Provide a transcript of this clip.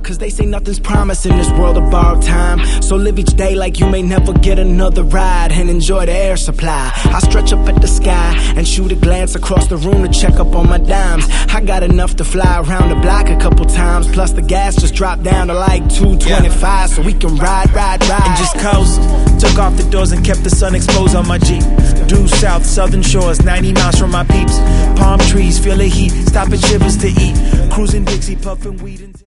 Cause they say nothing's promised in this world of borrowed time. So live each day like you may never get another ride, and enjoy the air supply. I stretch up at the sky and shoot a glance across the room to check up on my dimes. I got enough to fly around the block a couple times. Plus the gas just dropped down to like 225, so we can ride and just coast. Took off the doors and kept the sun exposed on my Jeep. Due south, southern shores, 90 miles from my peeps. Palm trees, feel the heat, stopping shivers to eat. Cruising Dixie, puffing weed and